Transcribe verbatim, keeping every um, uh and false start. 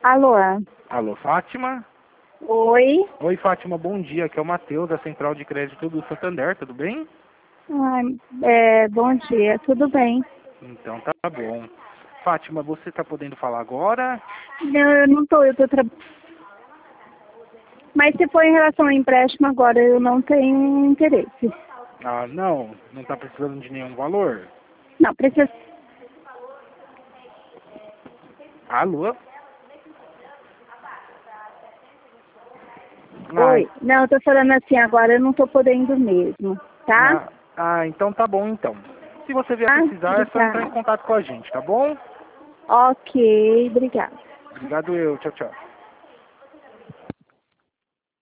Alô? Alô, Fátima? Oi? Oi, Fátima, bom dia. Aqui é o Matheus, da Central de Crédito do Santander, tudo bem? Ai, é, bom dia, tudo bem? Então tá bom. Fátima, você tá podendo falar agora? Não, eu não tô, eu tô trabalhando. Mas se for em relação ao empréstimo agora, eu não tenho interesse. Ah, não, não tá precisando de nenhum valor? Não, precisa... Alô? Oi? Ai, Não, eu tô falando assim, agora eu não tô podendo mesmo, tá? ah, ah, então tá bom então. Se você vier Ah, precisar, é só entrar em obrigada. contato com a gente, tá bom? Ok, obrigada. Obrigado eu, tchau, tchau.